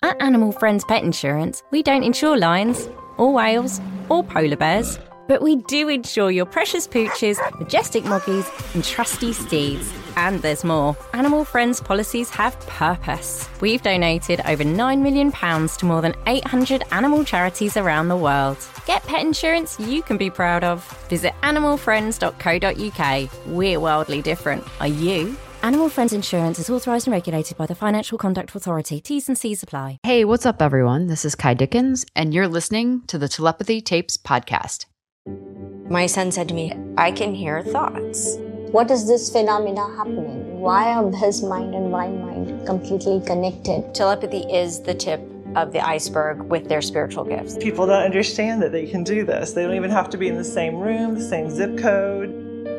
At Animal Friends Pet Insurance, we don't insure lions, or whales, or polar bears, but we do insure your precious pooches, majestic moggies, and trusty steeds. And there's more. Animal Friends policies have purpose. We've donated over £9 million to more than 800 animal charities around the world. Get pet insurance you can be proud of. Visit animalfriends.co.uk. We're wildly different. Are you? Animal Friends Insurance is authorised and regulated by the Financial Conduct Authority. T's and C's apply. Hey, what's up, everyone? This is Kai Dickens, and you're listening to the Telepathy Tapes podcast. My son said to me, I can hear thoughts. What is this phenomena happening? Why are his mind and my mind completely connected? Telepathy is the tip of the iceberg with their spiritual gifts. People don't understand that they can do this. They don't even have to be in the same room, the same zip code.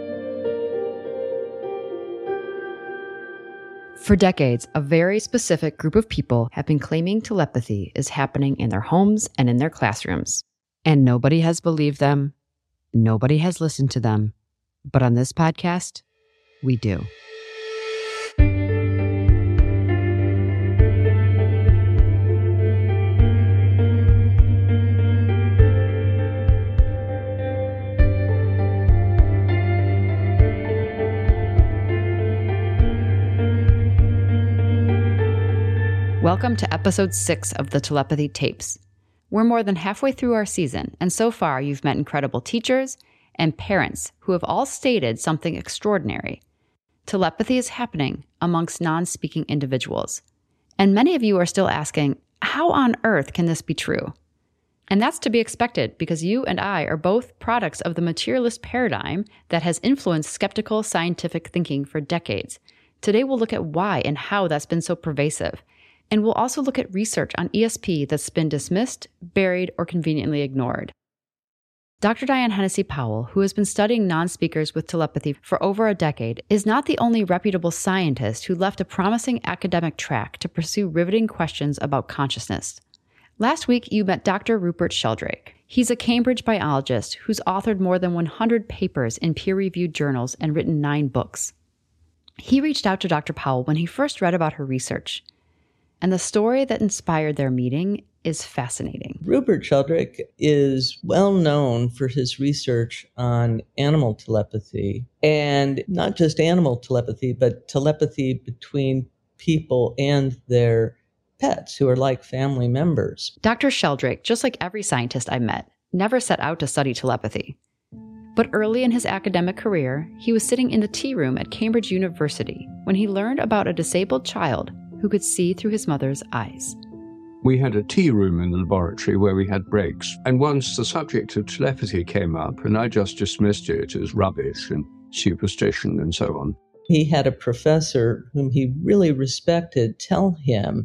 For decades, a very specific group of people have been claiming telepathy is happening in their homes and in their classrooms. And nobody has believed them. Nobody has listened to them. But on this podcast, we do. Welcome to episode 6 of the Telepathy Tapes. We're more than halfway through our season, and so far you've met incredible teachers and parents who have all stated something extraordinary. Telepathy is happening amongst non-speaking individuals. And many of you are still asking, how on earth can this be true? And that's to be expected because you and I are both products of the materialist paradigm that has influenced skeptical scientific thinking for decades. Today we'll look at why and how that's been so pervasive. And we'll also look at research on ESP that's been dismissed, buried, or conveniently ignored. Dr. Diane Hennessy Powell, who has been studying non-speakers with telepathy for over a decade, is not the only reputable scientist who left a promising academic track to pursue riveting questions about consciousness. Last week, you met Dr. Rupert Sheldrake. He's a Cambridge biologist who's authored more than 100 papers in peer-reviewed journals and written 9 books. He reached out to Dr. Powell when he first read about her research. And the story that inspired their meeting is fascinating. Rupert Sheldrake is well known for his research on animal telepathy, and not just animal telepathy, but telepathy between people and their pets who are like family members. Dr. Sheldrake, just like every scientist I met, never set out to study telepathy. But early in his academic career, he was sitting in the tea room at Cambridge University when he learned about a disabled child who could see through his mother's eyes. We had a tea room in the laboratory where we had breaks, and once the subject of telepathy came up, and I just dismissed it as rubbish and superstition and so on. He had a professor whom he really respected tell him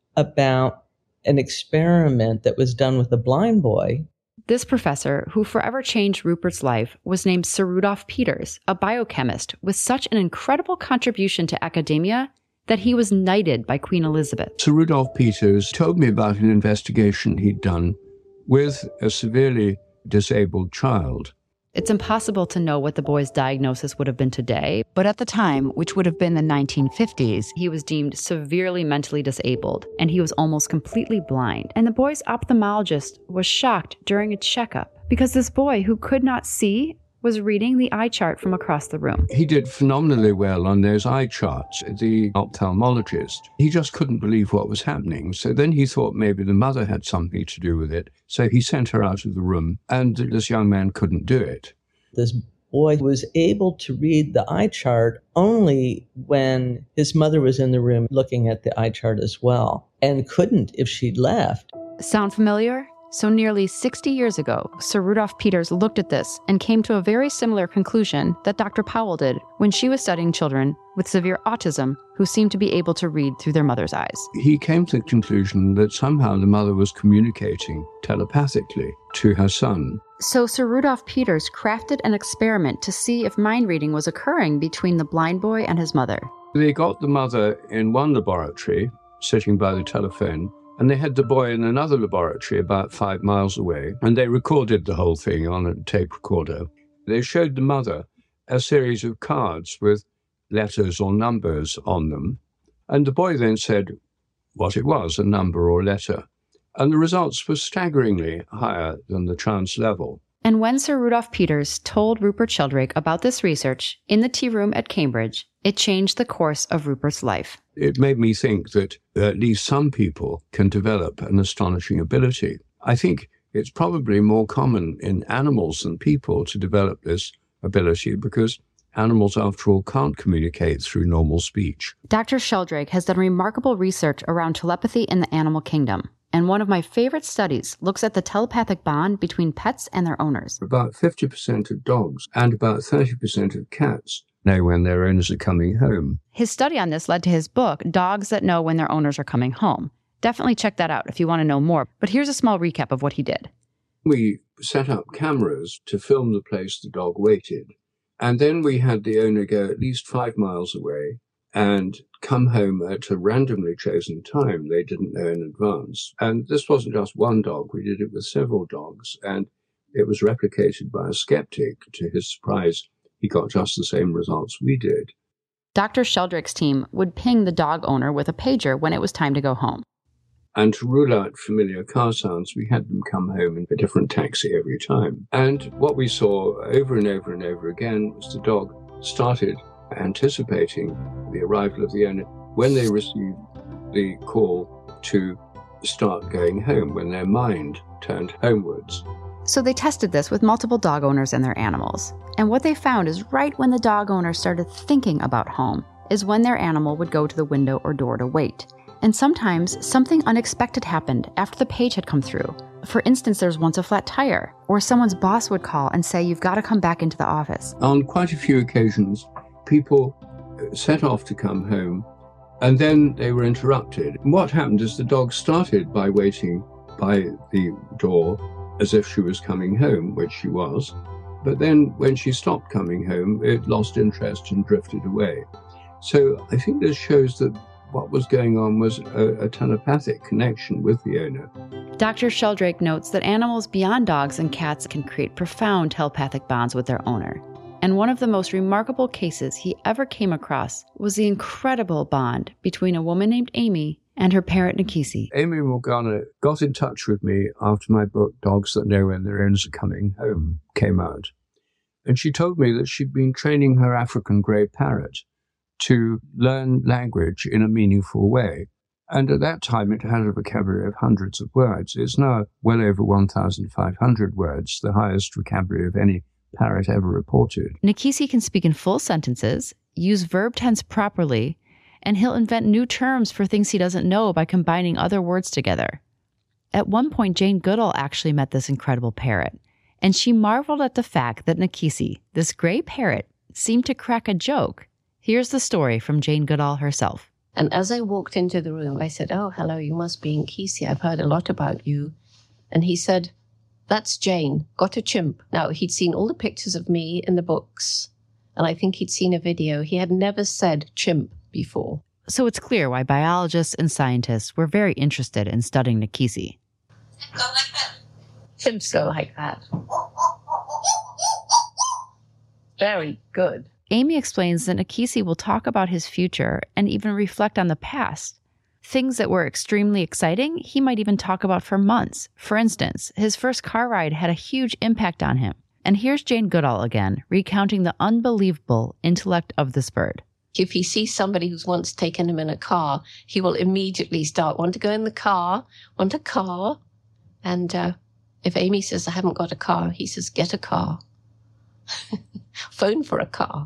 about an experiment that was done with a blind boy. This professor, who forever changed Rupert's life, was named Sir Rudolph Peters, a biochemist with such an incredible contribution to academia that he was knighted by Queen Elizabeth. Sir Rudolph Peters told me about an investigation he'd done with a severely disabled child. It's impossible to know what the boy's diagnosis would have been today, but at the time, which would have been the 1950s, he was deemed severely mentally disabled, and he was almost completely blind. And the boy's ophthalmologist was shocked during a checkup because this boy who could not see was reading the eye chart from across the room. He did phenomenally well on those eye charts, the ophthalmologist. He just couldn't believe what was happening. So then he thought maybe the mother had something to do with it. So he sent her out of the room, and this young man couldn't do it. This boy was able to read the eye chart only when his mother was in the room looking at the eye chart as well, and couldn't if she'd left. Sound familiar? So nearly 60 years ago, Sir Rudolph Peters looked at this and came to a very similar conclusion that Dr. Powell did when she was studying children with severe autism who seemed to be able to read through their mother's eyes. He came to the conclusion that somehow the mother was communicating telepathically to her son. So Sir Rudolph Peters crafted an experiment to see if mind reading was occurring between the blind boy and his mother. They got the mother in one laboratory, sitting by the telephone, and they had the boy in another laboratory about 5 miles away, and they recorded the whole thing on a tape recorder. They showed the mother a series of cards with letters or numbers on them, and the boy then said, what it was, a number or letter. And the results were staggeringly higher than the chance level. And when Sir Rudolph Peters told Rupert Sheldrake about this research in the tea room at Cambridge, it changed the course of Rupert's life. It made me think that at least some people can develop an astonishing ability. I think it's probably more common in animals than people to develop this ability because animals, after all, can't communicate through normal speech. Dr. Sheldrake has done remarkable research around telepathy in the animal kingdom. And one of my favorite studies looks at the telepathic bond between pets and their owners. About 50% of dogs and about 30% of cats know when their owners are coming home. His study on this led to his book, Dogs That Know When Their Owners Are Coming Home. Definitely check that out if you want to know more. But here's a small recap of what he did. We set up cameras to film the place the dog waited. And then we had the owner go at least 5 miles away and come home at a randomly chosen time they didn't know in advance. And this wasn't just one dog. We did it with several dogs. And it was replicated by a skeptic. To his surprise, he got just the same results we did. Dr. Sheldrake's team would ping the dog owner with a pager when it was time to go home. And to rule out familiar car sounds, we had them come home in a different taxi every time. And what we saw over and over and over again was the dog started anticipating the arrival of the owner when they received the call to start going home, when their mind turned homewards. So they tested this with multiple dog owners and their animals. And what they found is right when the dog owner started thinking about home is when their animal would go to the window or door to wait. And sometimes something unexpected happened after the page had come through. For instance, there's once a flat tire, or someone's boss would call and say, you've got to come back into the office. On quite a few occasions, people set off to come home, and then they were interrupted. And what happened is the dog started by waiting by the door as if she was coming home, which she was. But then when she stopped coming home, it lost interest and drifted away. So I think this shows that what was going on was a telepathic connection with the owner. Dr. Sheldrake notes that animals beyond dogs and cats can create profound telepathic bonds with their owner. And one of the most remarkable cases he ever came across was the incredible bond between a woman named Amy and her parrot, Nikisi. Amy Morgana got in touch with me after my book, Dogs That Know When Their Owners Are Coming Home, came out. And she told me that she'd been training her African grey parrot to learn language in a meaningful way. And at that time, it had a vocabulary of hundreds of words. It's now well over 1,500 words, the highest vocabulary of any parrot ever reported. Nikisi can speak in full sentences, use verb tense properly, and he'll invent new terms for things he doesn't know by combining other words together. At one point, Jane Goodall actually met this incredible parrot, and she marveled at the fact that Nikisi, this gray parrot, seemed to crack a joke. Here's the story from Jane Goodall herself. And as I walked into the room, I said, "Oh, hello, you must be Nkisi. I've heard a lot about you." And he said, "That's Jane, got a chimp." Now, he'd seen all the pictures of me in the books, and I think he'd seen a video. He had never said chimp before. So it's clear why biologists and scientists were very interested in studying Nikisi. Go like that. Chimps go like that. Very good. Amy explains that Nikisi will talk about his future and even reflect on the past. Things that were extremely exciting, he might even talk about for months. For instance, his first car ride had a huge impact on him. And here's Jane Goodall again, recounting the unbelievable intellect of this bird. If he sees somebody who's once taken him in a car, he will immediately start, want to go in the car, want a car. And if Amy says, "I haven't got a car," he says, "Get a car." Phone for a car.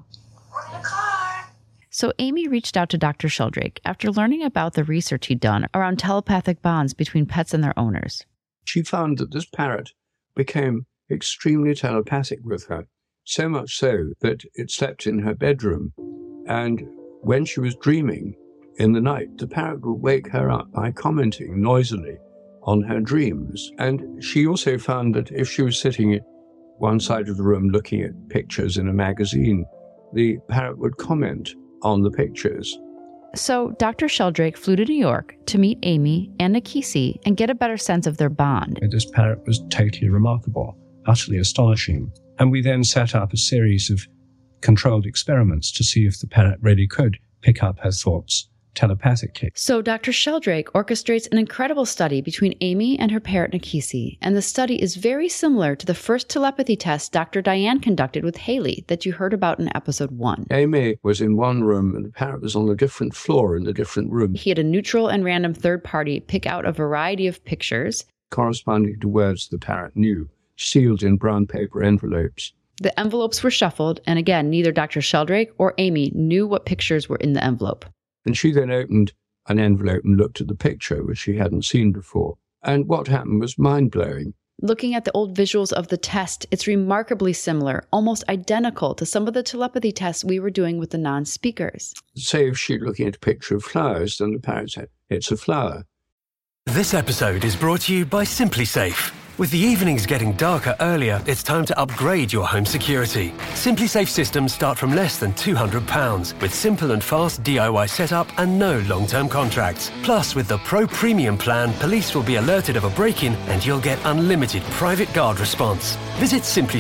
So Amy reached out to Dr. Sheldrake after learning about the research he'd done around telepathic bonds between pets and their owners. She found that this parrot became extremely telepathic with her, so much so that it slept in her bedroom. And when she was dreaming in the night, the parrot would wake her up by commenting noisily on her dreams. And she also found that if she was sitting at one side of the room looking at pictures in a magazine, the parrot would comment on the pictures. So Dr. Sheldrake flew to New York to meet Amy and Nikisi and get a better sense of their bond. This parrot was totally remarkable, utterly astonishing. And we then set up a series of controlled experiments to see if the parrot really could pick up her thoughts telepathic case. So Dr. Sheldrake orchestrates an incredible study between Amy and her parrot Nikisi, and the study is very similar to the first telepathy test Dr. Diane conducted with Haley that you heard about in episode 1. Amy was in one room and the parrot was on a different floor in a different room. He had a neutral and random third party pick out a variety of pictures corresponding to words the parrot knew, sealed in brown paper envelopes. The envelopes were shuffled, and again, neither Dr. Sheldrake or Amy knew what pictures were in the envelope. And she then opened an envelope and looked at the picture, which she hadn't seen before. And what happened was mind-blowing. Looking at the old visuals of the test, it's remarkably similar, almost identical to some of the telepathy tests we were doing with the non-speakers. Say if she'd looking at a picture of flowers, then the parrot said, "It's a flower." This episode is brought to you by SimpliSafe. With the evenings getting darker earlier, it's time to upgrade your home security. SimpliSafe systems start from less than £200, with simple and fast DIY setup and no long-term contracts. Plus, with the Pro Premium plan, police will be alerted of a break-in and you'll get unlimited private guard response. Visit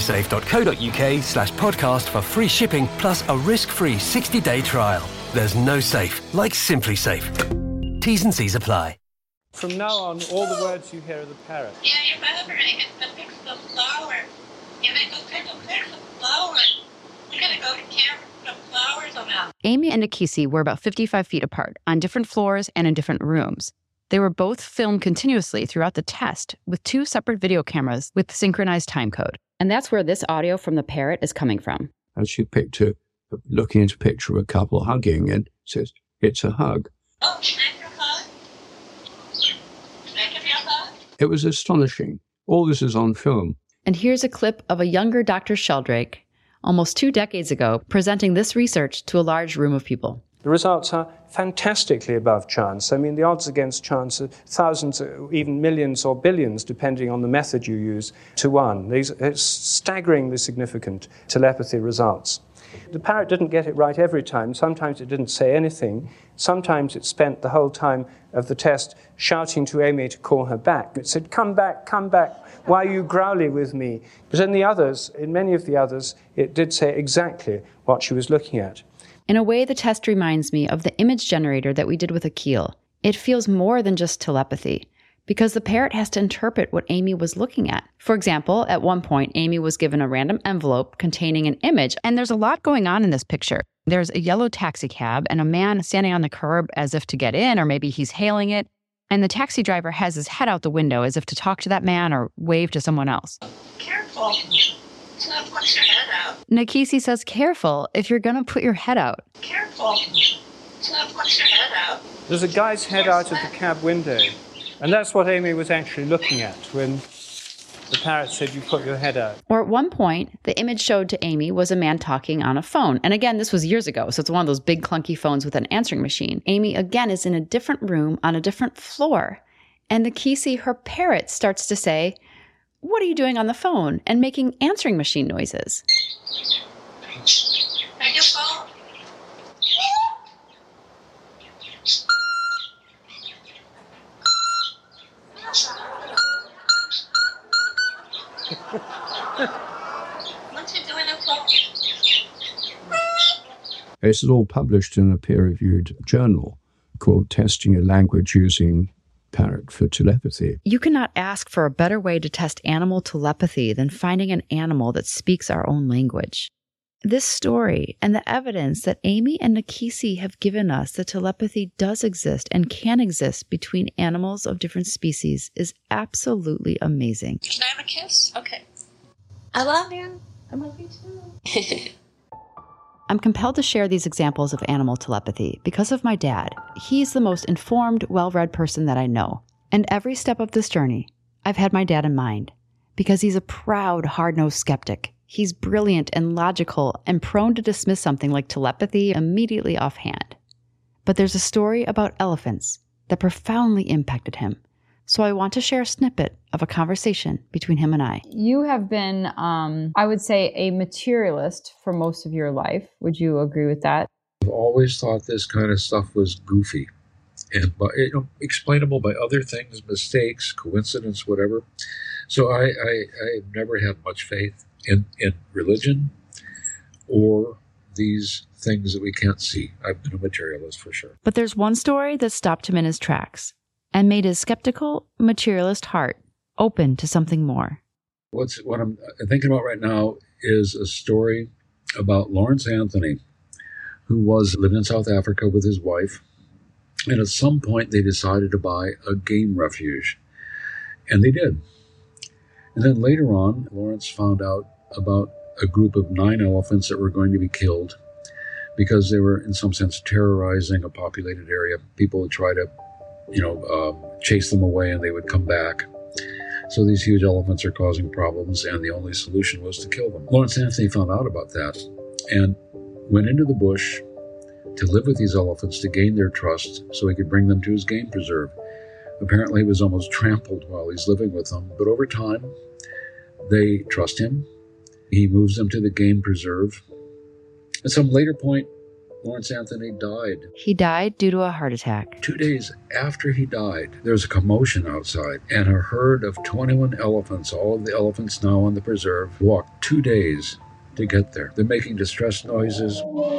simplisafe.co.uk/podcast for free shipping plus a risk-free 60-day trial. There's no safe like SimpliSafe. T's and C's apply. From now on, all the words you hear are the parrot. Yeah, your mother had to pick some flower. You may go pick some flowers. We're going to go to camp with some flowers on that. Amy and Nikisi were about 55 feet apart, on different floors and in different rooms. They were both filmed continuously throughout the test, with 2 separate video cameras with synchronized timecode. And that's where this audio from the parrot is coming from. And she looking at a picture of a couple hugging and says, "It's a hug." Oh, can I have a hug? Can I give you a hug? It was astonishing. All this is on film. And here's a clip of a younger Dr. Sheldrake, almost 2 decades ago, presenting this research to a large room of people. The results are fantastically above chance. I mean, the odds against chance are thousands, even millions or billions, depending on the method you use, to 1. These are staggeringly significant telepathy results. The parrot didn't get it right every time. Sometimes it didn't say anything. Sometimes it spent the whole time of the test shouting to Amy to call her back. It said, come back, why are you growly with me? But in many of the others, it did say exactly what she was looking at. In a way, the test reminds me of the image generator that we did with Akil. It feels more than just telepathy, because the parrot has to interpret what Amy was looking at. For example, at one point, Amy was given a random envelope containing an image, and there's a lot going on in this picture. There's a yellow taxi cab and a man standing on the curb as if to get in, or maybe he's hailing it, and the taxi driver has his head out the window as if to talk to that man or wave to someone else. Careful. Do not put your head out. Nikisi says, careful if you're going to put your head out. Careful. Do not put your head out. There's a guy's head out of the cab window. And that's what Amy was actually looking at when the parrot said, you put your head out. Or at one point, the image showed to Amy was a man talking on a phone. And again, this was years ago, so it's one of those big clunky phones with an answering machine. Amy, again, is in a different room on a different floor. And Nikisi, her parrot, starts to say, what are you doing on the phone? And making answering machine noises. Take your phone. What you doing on phone? This is all published in a peer-reviewed journal called Testing a Language Using Parrot for Telepathy. You cannot ask for a better way to test animal telepathy than finding an animal that speaks our own language. This story and the evidence that Amy and Nikisi have given us that telepathy does exist and can exist between animals of different species is absolutely amazing. Can I have a kiss? Okay. I love you. I love you too. I'm compelled to share these examples of animal telepathy because of my dad. He's the most informed, well-read person that I know. And every step of this journey, I've had my dad in mind because he's a proud, hard-nosed skeptic. He's brilliant and logical and prone to dismiss something like telepathy immediately offhand. But there's a story about elephants that profoundly impacted him. So I want to share a snippet of a conversation between him and I. You have been, I would say, a materialist for most of your life. Would you agree with that? I've always thought this kind of stuff was goofy and explainable by other things, mistakes, coincidence, whatever. So I've never had much faith in religion or these things that we can't see. I've been a materialist for sure. But there's one story that stopped him in his tracks and made his skeptical, materialist heart open to something more. What I'm thinking about right now is a story about Lawrence Anthony, who lived in South Africa with his wife. And at some point, they decided to buy a game refuge. And they did. And then later on, Lawrence found out about a group of 9 elephants that were going to be killed because they were, in some sense, terrorizing a populated area. People would try to, chase them away and they would come back. So these huge elephants are causing problems, and the only solution was to kill them. Lawrence Anthony found out about that and went into the bush to live with these elephants to gain their trust so he could bring them to his game preserve. Apparently he was almost trampled while he's living with them, but over time they trust him. He moves them to the game preserve. At some later point, Lawrence Anthony died. He died due to a heart attack. 2 days after he died, there was a commotion outside, and a herd of 21 elephants, all of the elephants now on the preserve, walked 2 days to get there. They're making distress noises.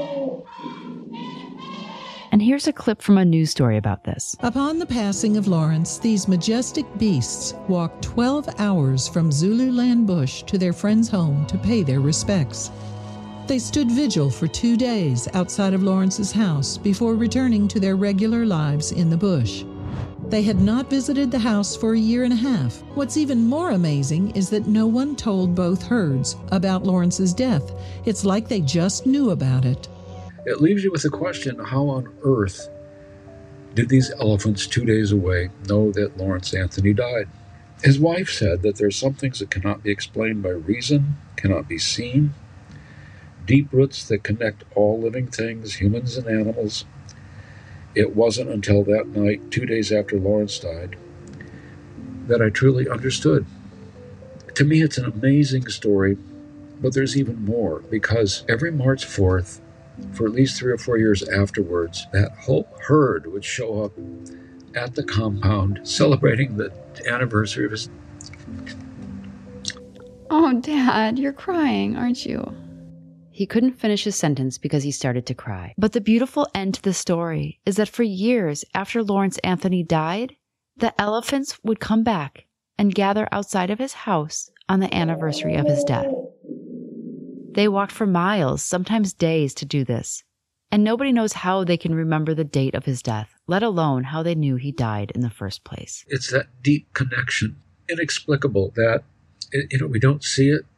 And here's a clip from a news story about this. Upon the passing of Lawrence, these majestic beasts walked 12 hours from Zululand Bush to their friend's home to pay their respects. They stood vigil for 2 days outside of Lawrence's house before returning to their regular lives in the bush. They had not visited the house for a year and a half. What's even more amazing is that no one told both herds about Lawrence's death. It's like they just knew about it. It leaves you with the question, how on earth did these elephants 2 days away know that Lawrence Anthony died? His wife said that there are some things that cannot be explained by reason, cannot be seen, deep roots that connect all living things, humans and animals. It wasn't until that night, 2 days after Lawrence died, that I truly understood. To me, it's an amazing story, but there's even more, because every March 4th, for at least 3 or 4 years afterwards, that whole herd would show up at the compound celebrating the anniversary of his... Oh, Dad, you're crying, aren't you? He couldn't finish his sentence because he started to cry. But the beautiful end to the story is that for years after Lawrence Anthony died, the elephants would come back and gather outside of his house on the anniversary of his death. They walked for miles, sometimes days, to do this. And nobody knows how they can remember the date of his death, let alone how they knew he died in the first place. It's that deep connection, inexplicable, that, we don't see it,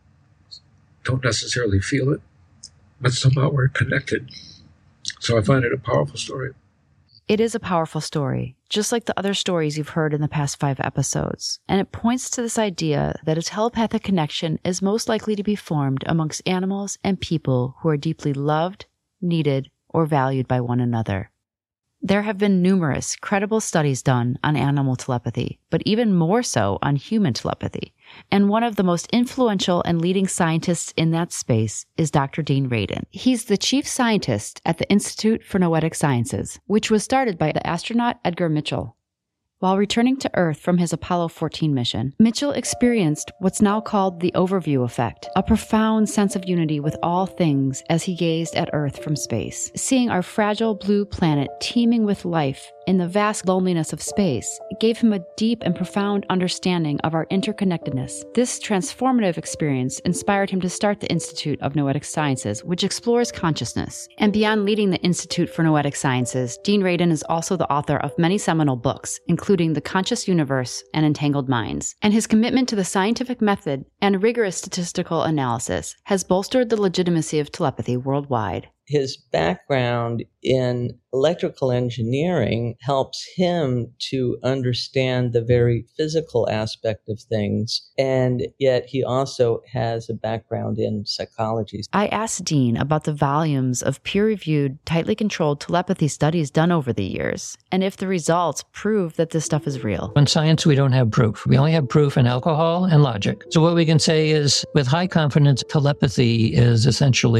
don't necessarily feel it, but somehow we're connected. So I find it a powerful story. It is a powerful story, just like the other stories you've heard in the past 5 episodes. And it points to this idea that a telepathic connection is most likely to be formed amongst animals and people who are deeply loved, needed, or valued by one another. There have been numerous credible studies done on animal telepathy, but even more so on human telepathy. And one of the most influential and leading scientists in that space is Dr. Dean Radin. He's the chief scientist at the Institute for Noetic Sciences, which was started by the astronaut Edgar Mitchell. While returning to Earth from his Apollo 14 mission, Mitchell experienced what's now called the overview effect, a profound sense of unity with all things as he gazed at Earth from space. Seeing our fragile blue planet teeming with life in the vast loneliness of space, it gave him a deep and profound understanding of our interconnectedness. This transformative experience inspired him to start the Institute of Noetic Sciences, which explores consciousness. And beyond leading the Institute for Noetic Sciences, Dean Radin is also the author of many seminal books, including The Conscious Universe and Entangled Minds. And his commitment to the scientific method and rigorous statistical analysis has bolstered the legitimacy of telepathy worldwide. His background in electrical engineering helps him to understand the very physical aspect of things, and yet he also has a background in psychology. I asked Dean about the volumes of peer-reviewed, tightly controlled telepathy studies done over the years, and if the results prove that this stuff is real. In science, we don't have proof. We only have proof in alcohol and logic. So what we can say is, with high confidence, telepathy is essentially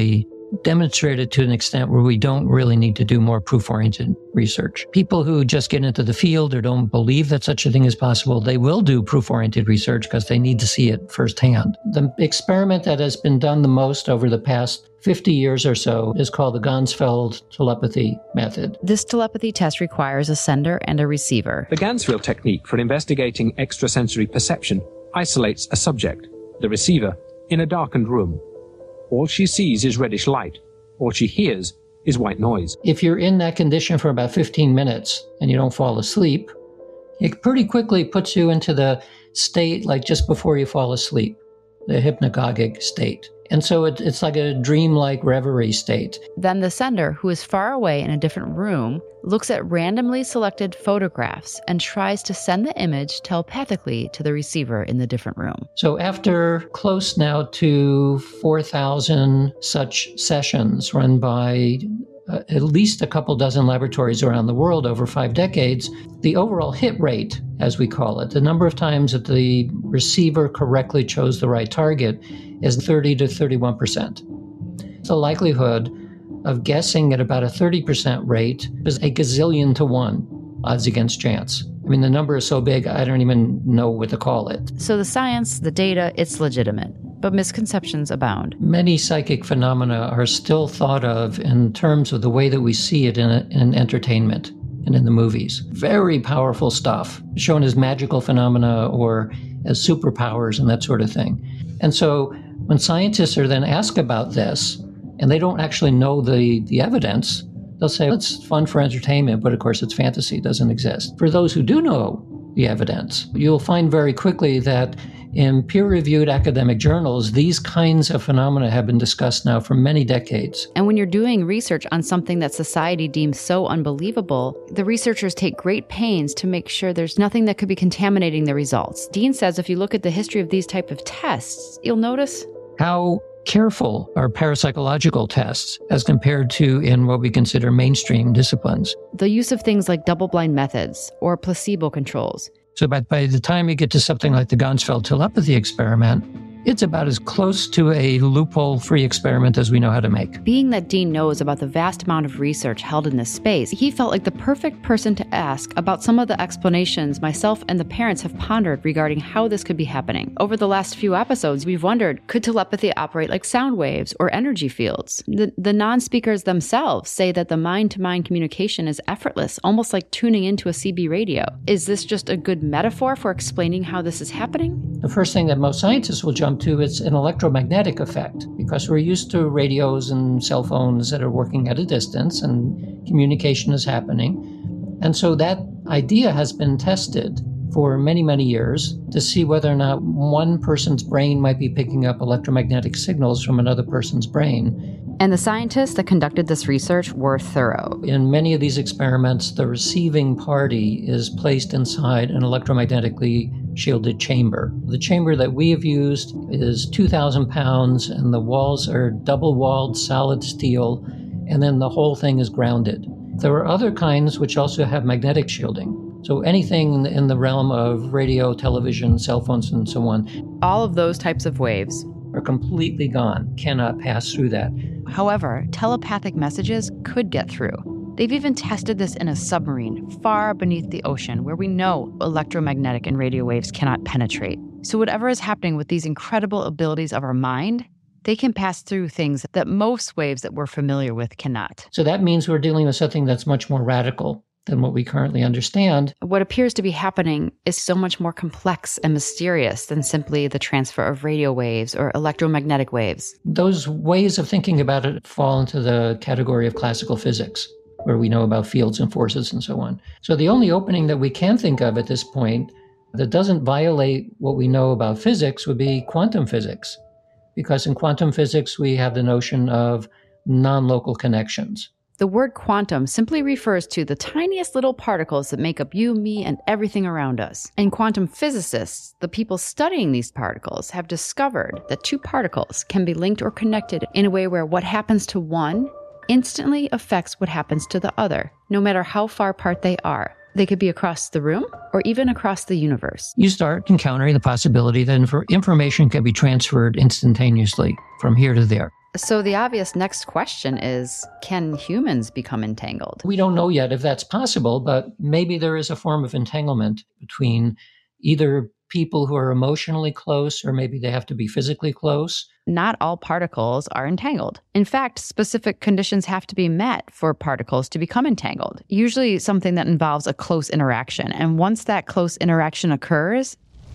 demonstrated to an extent where we don't really need to do more proof-oriented research. People who just get into the field or don't believe that such a thing is possible, they will do proof-oriented research because they need to see it firsthand. The experiment that has been done the most over the past 50 years or so is called the Ganzfeld telepathy method. This telepathy test requires a sender and a receiver. The Ganzfeld technique for investigating extrasensory perception isolates a subject, the receiver, in a darkened room. All she sees is reddish light. All she hears is white noise. If you're in that condition for about 15 minutes and you don't fall asleep, it pretty quickly puts you into the state like just before you fall asleep, the hypnagogic state. And so it's like a dreamlike reverie state. Then the sender, who is far away in a different room, looks at randomly selected photographs and tries to send the image telepathically to the receiver in the different room. So after close now to 4,000 such sessions run by at least a couple dozen laboratories around the world over 5 decades, the overall hit rate, as we call it, the number of times that the receiver correctly chose the right target, is 30 to 31%. The likelihood of guessing at about a 30% rate is a gazillion to 1 odds against chance. I mean, the number is so big, I don't even know what to call it. So the science, the data, it's legitimate, but misconceptions abound. Many psychic phenomena are still thought of in terms of the way that we see it in entertainment and in the movies. Very powerful stuff, shown as magical phenomena or as superpowers and that sort of thing. And so when scientists are then asked about this, and they don't actually know the evidence, they'll say, it's fun for entertainment, but of course it's fantasy, it doesn't exist. For those who do know the evidence, you'll find very quickly that in peer-reviewed academic journals, these kinds of phenomena have been discussed now for many decades. And when you're doing research on something that society deems so unbelievable, the researchers take great pains to make sure there's nothing that could be contaminating the results. Dean says if you look at the history of these type of tests, you'll notice how careful are parapsychological tests as compared to in what we consider mainstream disciplines. The use of things like double-blind methods or placebo controls. So by the time you get to something like the Ganzfeld telepathy experiment, it's about as close to a loophole-free experiment as we know how to make. Being that Dean knows about the vast amount of research held in this space, he felt like the perfect person to ask about some of the explanations myself and the parents have pondered regarding how this could be happening. Over the last few episodes, we've wondered, could telepathy operate like sound waves or energy fields? The non-speakers themselves say that the mind-to-mind communication is effortless, almost like tuning into a CB radio. Is this just a good metaphor for explaining how this is happening? The first thing that most scientists will jump to is an electromagnetic effect, because we're used to radios and cell phones that are working at a distance and communication is happening. And so that idea has been tested for many, many years to see whether or not one person's brain might be picking up electromagnetic signals from another person's brain. And the scientists that conducted this research were thorough. In many of these experiments, the receiving party is placed inside an electromagnetically shielded chamber. The chamber that we have used is 2,000 pounds, and the walls are double-walled solid steel, and then the whole thing is grounded. There are other kinds which also have magnetic shielding. So anything in the realm of radio, television, cell phones, and so on. All of those types of waves are completely gone, cannot pass through that. However, telepathic messages could get through. They've even tested this in a submarine far beneath the ocean where we know electromagnetic and radio waves cannot penetrate. So whatever is happening with these incredible abilities of our mind, they can pass through things that most waves that we're familiar with cannot. So that means we're dealing with something that's much more radical than what we currently understand. What appears to be happening is so much more complex and mysterious than simply the transfer of radio waves or electromagnetic waves. Those ways of thinking about it fall into the category of classical physics, where we know about fields and forces and so on. So the only opening that we can think of at this point that doesn't violate what we know about physics would be quantum physics, because in quantum physics we have the notion of non-local connections. The word quantum simply refers to the tiniest little particles that make up you, me, and everything around us. And quantum physicists, the people studying these particles, have discovered that two particles can be linked or connected in a way where what happens to one instantly affects what happens to the other, no matter how far apart they are. They could be across the room or even across the universe. You start encountering the possibility that information can be transferred instantaneously from here to there. So the obvious next question is, can humans become entangled? We don't know yet if that's possible, but maybe there is a form of entanglement between either people who are emotionally close or maybe they have to be physically close. Not all particles are entangled. In fact, specific conditions have to be met for particles to become entangled, usually something that involves a close interaction. And once that close interaction occurs,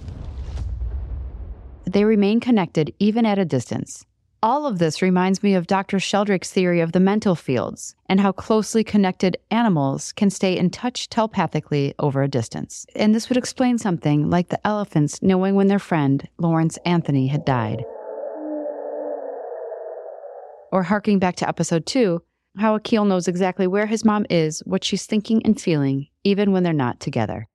they remain connected even at a distance. All of this reminds me of Dr. Sheldrake's theory of the mental fields and how closely connected animals can stay in touch telepathically over a distance. And this would explain something like the elephants knowing when their friend, Lawrence Anthony, had died. Or harking back to episode 2, how Akil knows exactly where his mom is, what she's thinking and feeling, even when they're not together.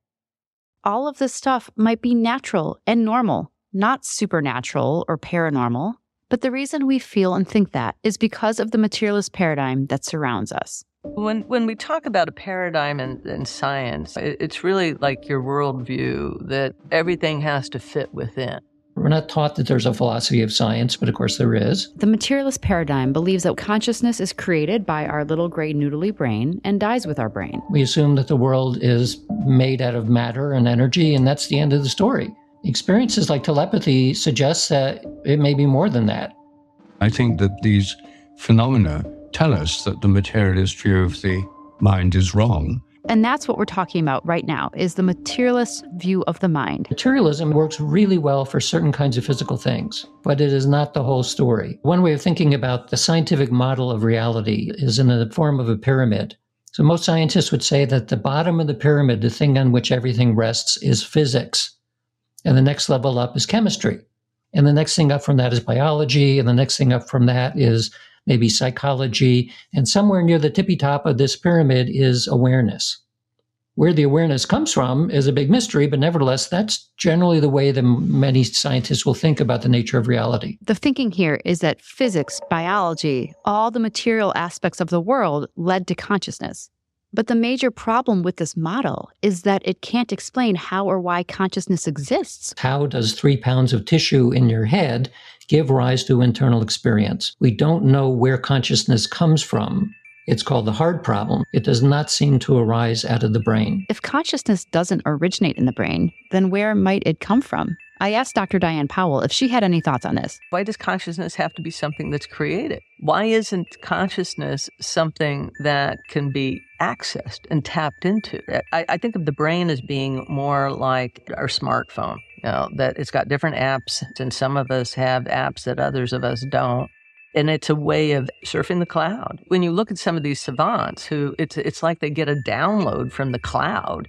All of this stuff might be natural and normal, not supernatural or paranormal. But the reason we feel and think that is because of the materialist paradigm that surrounds us. When we talk about a paradigm in science, it's really like your worldview that everything has to fit within. We're not taught that there's a philosophy of science, but of course there is. The materialist paradigm believes that consciousness is created by our little gray noodly brain and dies with our brain. We assume that the world is made out of matter and energy, and that's the end of the story. Experiences like telepathy suggest that it may be more than that. I think that these phenomena tell us that the materialist view of the mind is wrong. And that's what we're talking about right now, is the materialist view of the mind. Materialism works really well for certain kinds of physical things, but it is not the whole story. One way of thinking about the scientific model of reality is in the form of a pyramid. So most scientists would say that the bottom of the pyramid, the thing on which everything rests, is physics. And the next level up is chemistry. And the next thing up from that is biology. And the next thing up from that is maybe psychology. And somewhere near the tippy top of this pyramid is awareness. Where the awareness comes from is a big mystery, but nevertheless, that's generally the way that many scientists will think about the nature of reality. The thinking here is that physics, biology, all the material aspects of the world led to consciousness. But the major problem with this model is that it can't explain how or why consciousness exists. How does 3 pounds of tissue in your head give rise to internal experience? We don't know where consciousness comes from. It's called the hard problem. It does not seem to arise out of the brain. If consciousness doesn't originate in the brain, then where might it come from? I asked Dr. Diane Powell if she had any thoughts on this. Why does consciousness have to be something that's created? Why isn't consciousness something that can be accessed and tapped into? I think of the brain as being more like our smartphone, that it's got different apps, and some of us have apps that others of us don't. And it's a way of surfing the cloud. When you look at some of these savants who it's like they get a download from the cloud.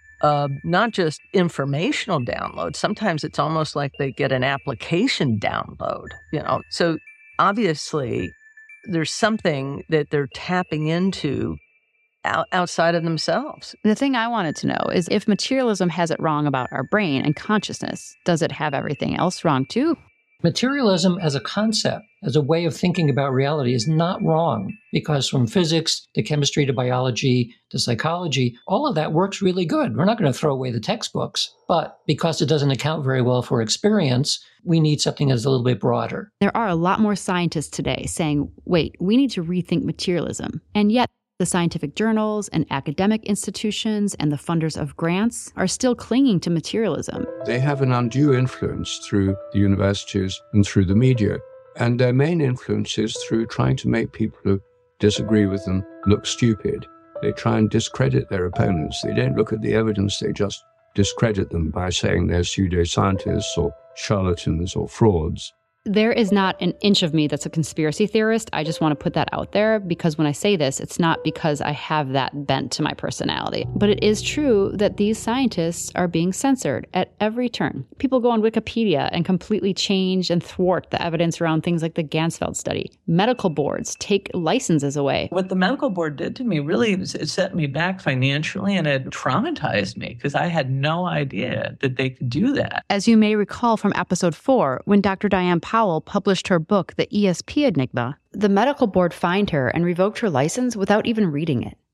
Not just informational download. Sometimes it's almost like they get an application download, So obviously there's something that they're tapping into outside of themselves. The thing I wanted to know is if materialism has it wrong about our brain and consciousness, does it have everything else wrong too? Materialism as a concept, as a way of thinking about reality is not wrong, because from physics to chemistry to biology to psychology, all of that works really good. We're not going to throw away the textbooks, but because it doesn't account very well for experience, we need something that's a little bit broader. There are a lot more scientists today saying, wait, we need to rethink materialism. And yet, the scientific journals and academic institutions and the funders of grants are still clinging to materialism. They have an undue influence through the universities and through the media. And their main influence is through trying to make people who disagree with them look stupid. They try and discredit their opponents. They don't look at the evidence, they just discredit them by saying they're pseudoscientists or charlatans or frauds. There is not an inch of me that's a conspiracy theorist. I just want to put that out there because when I say this, it's not because I have that bent to my personality. But it is true that these scientists are being censored at every turn. People go on Wikipedia and completely change and thwart the evidence around things like the Ganzfeld study. Medical boards take licenses away. What the medical board did to me really it set me back financially, and it traumatized me because I had no idea that they could do that. As you may recall from episode 4, when Dr. Diane Powell published her book, The ESP Enigma, the medical board fined her and revoked her license without even reading it.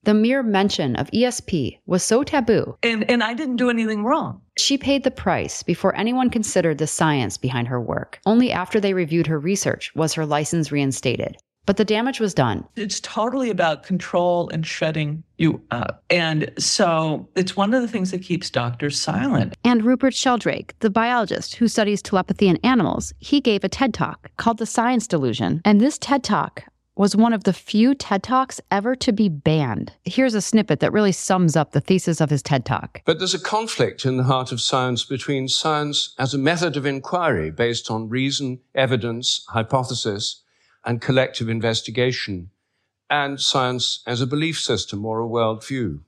The mere mention of ESP was so taboo. And I didn't do anything wrong. She paid the price before anyone considered the science behind her work. Only after they reviewed her research was her license reinstated. But the damage was done. It's totally about control and shutting you up. And so it's one of the things that keeps doctors silent. And Rupert Sheldrake, the biologist who studies telepathy in animals, he gave a TED Talk called The Science Delusion. And this TED Talk was one of the few TED Talks ever to be banned. Here's a snippet that really sums up the thesis of his TED Talk. But there's a conflict in the heart of science between science as a method of inquiry based on reason, evidence, hypothesis, and collective investigation, and science as a belief system or a worldview.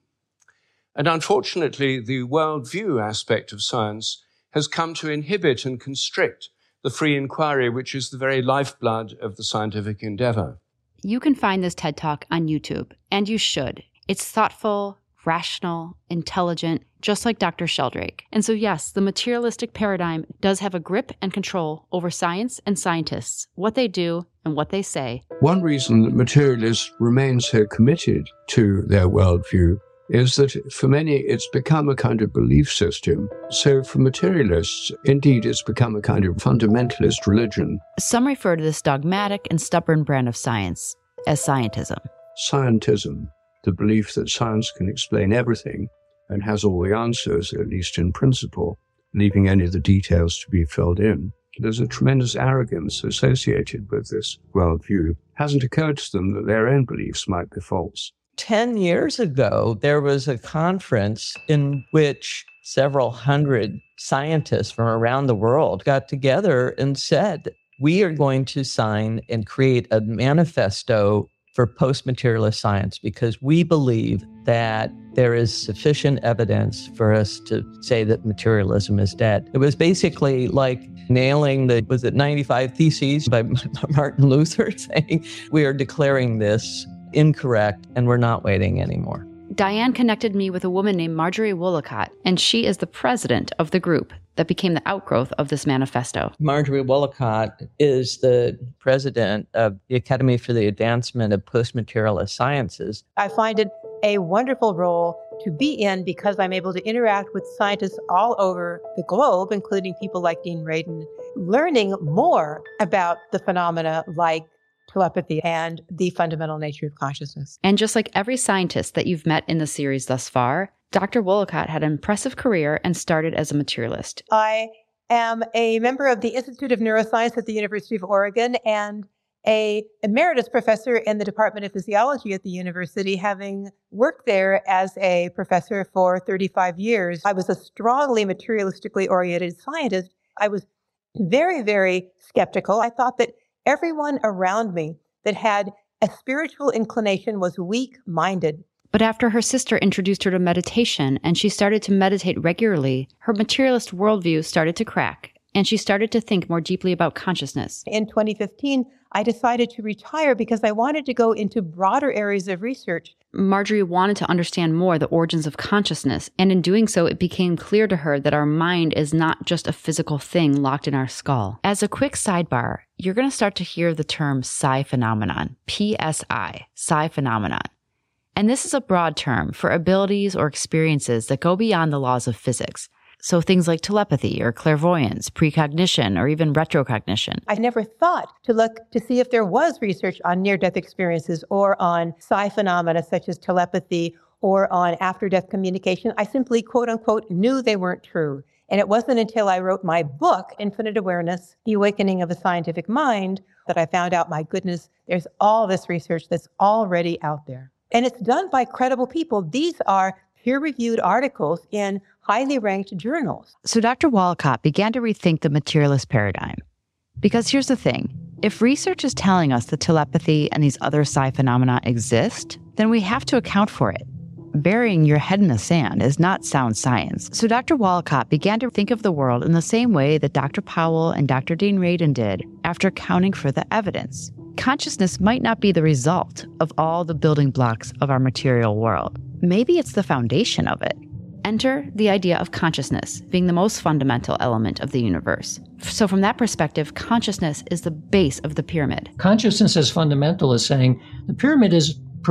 And unfortunately, the worldview aspect of science has come to inhibit and constrict the free inquiry, which is the very lifeblood of the scientific endeavor. You can find this TED Talk on YouTube, and you should. It's thoughtful, rational, intelligent, just like Dr. Sheldrake. And so yes, the materialistic paradigm does have a grip and control over science and scientists, what they do and what they say. One reason that materialists remain so committed to their worldview is that for many it's become a kind of belief system. So for materialists, indeed, it's become a kind of fundamentalist religion. Some refer to this dogmatic and stubborn brand of science as scientism. Scientism, the belief that science can explain everything and has all the answers, at least in principle, leaving any of the details to be filled in. There's a tremendous arrogance associated with this worldview. It hasn't occurred to them that their own beliefs might be false. 10 years ago, there was a conference in which several hundred scientists from around the world got together and said, we are going to sign and create a manifesto for post-materialist science because we believe that there is sufficient evidence for us to say that materialism is dead. It was basically like nailing the, 95 Theses by Martin Luther, saying we are declaring this incorrect and we're not waiting anymore. Diane connected me with a woman named Marjorie Wollicott, and she is the president of the group that became the outgrowth of this manifesto. Marjorie Wollicott is the president of the Academy for the Advancement of Post-Materialist Sciences. I find it a wonderful role to be in because I'm able to interact with scientists all over the globe, including people like Dean Radin, learning more about the phenomena like telepathy and the fundamental nature of consciousness. And just like every scientist that you've met in the series thus far, Dr. Wollicott had an impressive career and started as a materialist. I am a member of the Institute of Neuroscience at the University of Oregon and an emeritus professor in the Department of Physiology at the university, having worked there as a professor for 35 years. I was a strongly materialistically oriented scientist. I was very, very skeptical. I thought that everyone around me that had a spiritual inclination was weak-minded. But after her sister introduced her to meditation and she started to meditate regularly, her materialist worldview started to crack, and she started to think more deeply about consciousness. In 2015, I decided to retire because I wanted to go into broader areas of research. Marjorie wanted to understand more the origins of consciousness, and in doing so, it became clear to her that our mind is not just a physical thing locked in our skull. As a quick sidebar, you're going to start to hear the term psi phenomenon, PSI, psi phenomenon. And this is a broad term for abilities or experiences that go beyond the laws of physics. So things like telepathy or clairvoyance, precognition, or even retrocognition. I never thought to look to see if there was research on near-death experiences or on psi phenomena such as telepathy or on after-death communication. I simply, quote unquote, knew they weren't true. And it wasn't until I wrote my book, Infinite Awareness, The Awakening of a Scientific Mind, that I found out, my goodness, there's all this research that's already out there. And it's done by credible people. These are peer-reviewed articles in highly ranked journals. So Dr. Wollicott began to rethink the materialist paradigm. Because here's the thing, if research is telling us that telepathy and these other psi phenomena exist, then we have to account for it. Burying your head in the sand is not sound science. So Dr. Wollicott began to think of the world in the same way that Dr. Powell and Dr. Dean Radin did after accounting for the evidence. Consciousness might not be the result of all the building blocks of our material world. Maybe it's the foundation of it. Enter the idea of consciousness being the most fundamental element of the universe. So from that perspective, consciousness is the base of the pyramid. Consciousness as fundamental is saying the pyramid is pretty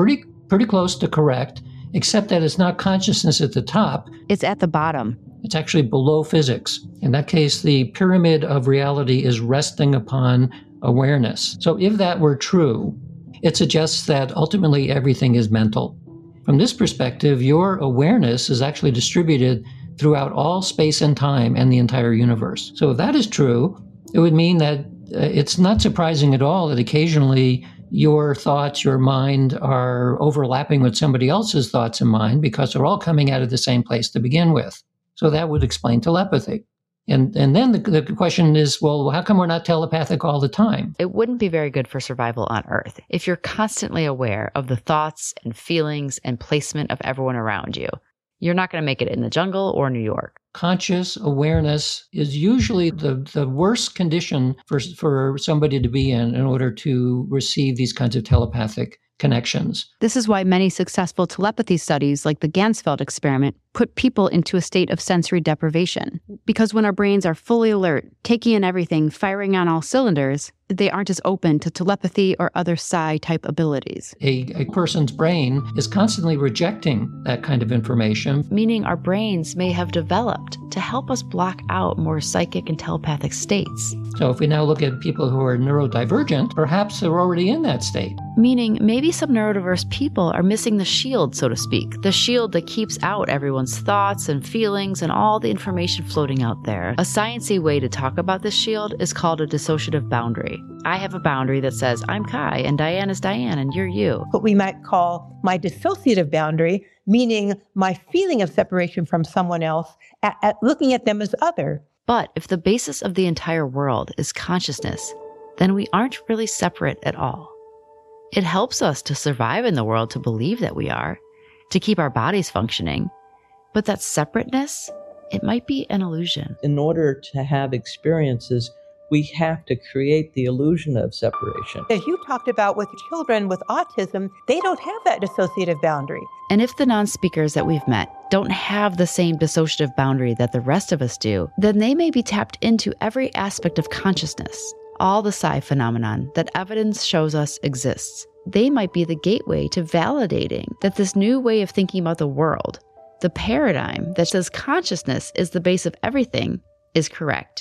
pretty close to correct, except that it's not consciousness at the top. It's at the bottom. It's actually below physics. In that case, the pyramid of reality is resting upon awareness. So if that were true, it suggests that ultimately everything is mental. From this perspective, your awareness is actually distributed throughout all space and time and the entire universe. So if that is true, it would mean that it's not surprising at all that occasionally your thoughts, your mind are overlapping with somebody else's thoughts and mind because they're all coming out of the same place to begin with. So that would explain telepathy. And then the question is, well, how come we're not telepathic all the time? It wouldn't be very good for survival on Earth if you're constantly aware of the thoughts and feelings and placement of everyone around you. You're not going to make it in the jungle or New York. Conscious awareness is usually the worst condition for somebody to be in order to receive these kinds of telepathic connections. This is why many successful telepathy studies, like the Ganzfeld experiment, put people into a state of sensory deprivation. Because when our brains are fully alert, taking in everything, firing on all cylinders, they aren't as open to telepathy or other psi-type abilities. A person's brain is constantly rejecting that kind of information. Meaning our brains may have developed to help us block out more psychic and telepathic states. So if we now look at people who are neurodivergent, perhaps they're already in that state. Meaning maybe some neurodiverse people are missing the shield, so to speak, the shield that keeps out everyone's thoughts and feelings and all the information floating out there. A sciencey way to talk about this shield is called a dissociative boundary. I have a boundary that says I'm Kai and Diane is Diane and you're you. What we might call my dissociative boundary, meaning my feeling of separation from someone else, at looking at them as other. But if the basis of the entire world is consciousness, then we aren't really separate at all. It helps us to survive in the world to believe that we are, to keep our bodies functioning. But that separateness, it might be an illusion. In order to have experiences, we have to create the illusion of separation. As you talked about with children with autism, they don't have that dissociative boundary. And if the non-speakers that we've met don't have the same dissociative boundary that the rest of us do, then they may be tapped into every aspect of consciousness, all the psi phenomenon that evidence shows us exists. They might be the gateway to validating that this new way of thinking about the world, the paradigm that says consciousness is the base of everything, is correct.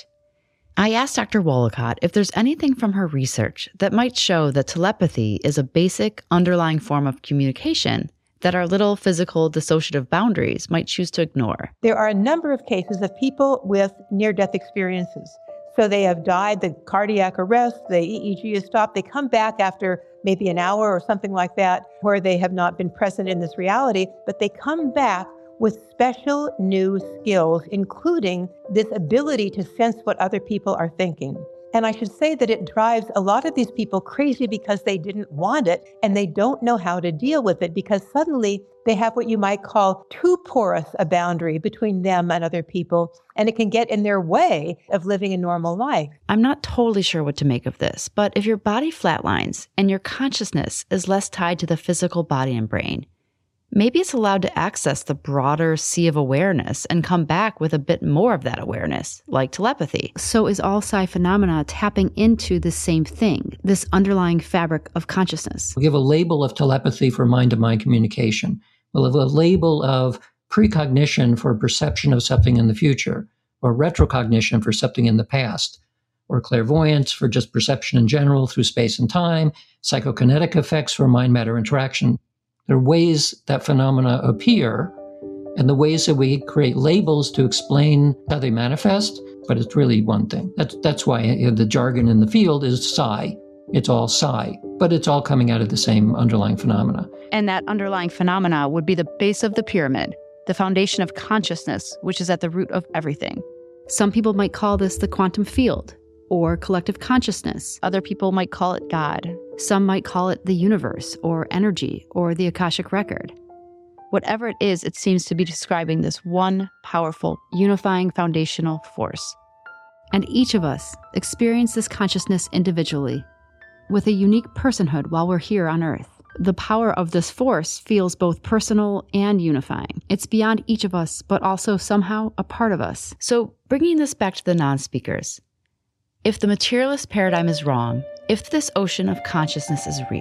I asked Dr. Wollicott if there's anything from her research that might show that telepathy is a basic underlying form of communication that our little physical dissociative boundaries might choose to ignore. There are a number of cases of people with near-death experiences. So they have died, the cardiac arrest, the EEG is stopped, they come back after maybe an hour or something like that, where they have not been present in this reality, but they come back with special new skills, including this ability to sense what other people are thinking. And I should say that it drives a lot of these people crazy because they didn't want it and they don't know how to deal with it because suddenly they have what you might call too porous a boundary between them and other people, and it can get in their way of living a normal life. I'm not totally sure what to make of this, but if your body flatlines and your consciousness is less tied to the physical body and brain, maybe it's allowed to access the broader sea of awareness and come back with a bit more of that awareness, like telepathy. So is all psi phenomena tapping into the same thing, this underlying fabric of consciousness? We give a label of telepathy for mind-to-mind communication. We'll have a label of precognition for perception of something in the future, or retrocognition for something in the past, or clairvoyance for just perception in general through space and time, psychokinetic effects for mind-matter interaction. There are ways that phenomena appear and the ways that we create labels to explain how they manifest, but it's really one thing. That's why the jargon in the field is psi. It's all psi, but it's all coming out of the same underlying phenomena. And that underlying phenomena would be the base of the pyramid, the foundation of consciousness, which is at the root of everything. Some people might call this the quantum field, or collective consciousness. Other people might call it God. Some might call it the universe, or energy, or the Akashic record. Whatever it is, it seems to be describing this one powerful, unifying foundational force. And each of us experience this consciousness individually, with a unique personhood while we're here on Earth. The power of this force feels both personal and unifying. It's beyond each of us, but also somehow a part of us. So bringing this back to the non-speakers, if the materialist paradigm is wrong, if this ocean of consciousness is real,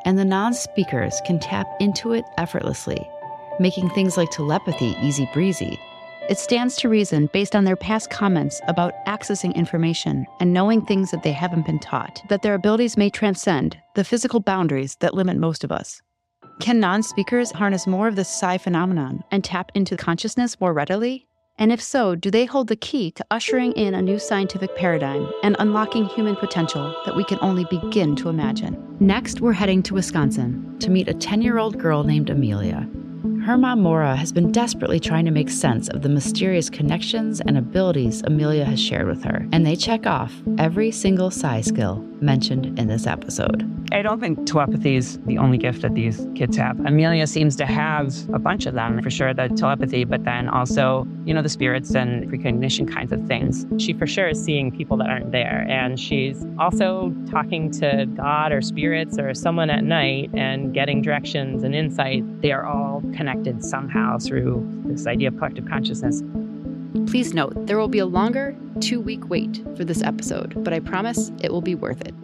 and the non-speakers can tap into it effortlessly, making things like telepathy easy breezy. It stands to reason, based on their past comments about accessing information and knowing things that they haven't been taught, that their abilities may transcend the physical boundaries that limit most of us. Can non-speakers harness more of the psi phenomenon and tap into consciousness more readily? And if so, do they hold the key to ushering in a new scientific paradigm and unlocking human potential that we can only begin to imagine? Next, we're heading to Wisconsin to meet a 10-year-old girl named Amelia. Her mom, Maura, has been desperately trying to make sense of the mysterious connections and abilities Amelia has shared with her, and they check off every single psi skill mentioned in this episode. I don't think telepathy is the only gift that these kids have. Amelia seems to have a bunch of them, for sure, the telepathy, but then also, the spirits and precognition kinds of things. She for sure is seeing people that aren't there, and she's also talking to God or spirits or someone at night and getting directions and insight. They are all connected somehow through this idea of collective consciousness. Please note, there will be a longer 2-week wait for this episode, but I promise it will be worth it.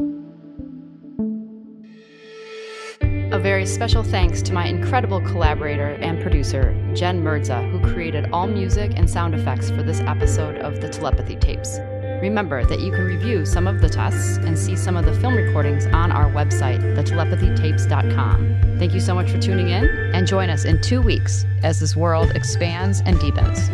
A very special thanks to my incredible collaborator and producer, Jen Mirza, who created all music and sound effects for this episode of the Telepathy Tapes. Remember that you can review some of the tests and see some of the film recordings on our website, thetelepathytapes.com. Thank you so much for tuning in, and join us in 2 weeks as this world expands and deepens.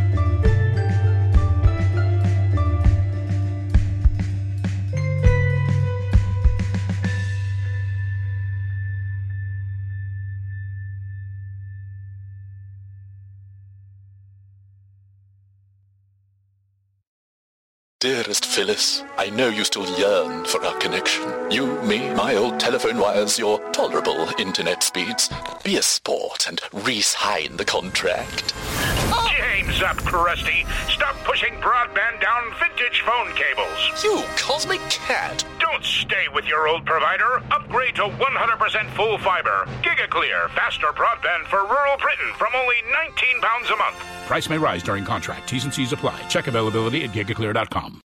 Dearest Phyllis, I know you still yearn for our connection. You, me, my old telephone wires, your tolerable internet speeds. Be a sport and re-sign the contract. James up, Krusty. Stop pushing broadband down vintage phone cables. You cosmic cat. Don't stay with your old provider. Upgrade to 100% full fiber. GigaClear, faster broadband for rural Britain from only £19 a month. Price may rise during contract. T's and C's apply. Check availability at gigaclear.com.